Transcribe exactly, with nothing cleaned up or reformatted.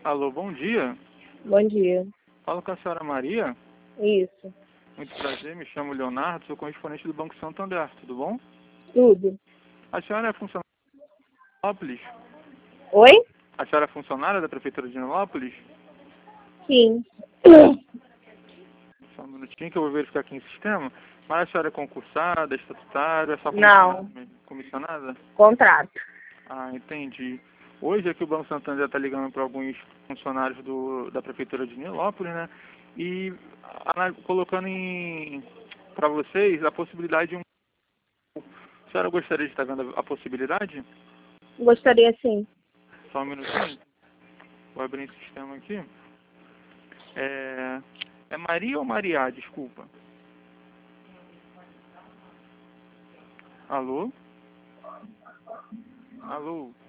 Alô, bom dia. Bom dia. Falo com a senhora Maria. Isso. Muito prazer, me chamo Leonardo, sou correspondente do Banco Santander, tudo bom? Tudo. A senhora é funcionária de Nilópolis? Oi? A senhora é funcionária da Prefeitura de Nilópolis? Sim. Só um minutinho que eu vou verificar aqui em sistema. Mas a senhora é concursada, estatutária, é só Não. comissionada? mesmo? Comissionada? Contrato. Ah, entendi. Hoje aqui o Banco Santander está ligando para alguns funcionários do, da Prefeitura de Nilópolis, né? E ana- colocando em para vocês a possibilidade de um... A senhora gostaria de estar vendo a, a possibilidade? Gostaria sim. Só um minutinho. Vou abrir esse sistema aqui. É, é Maria ou Maria? Desculpa. Alô? Alô?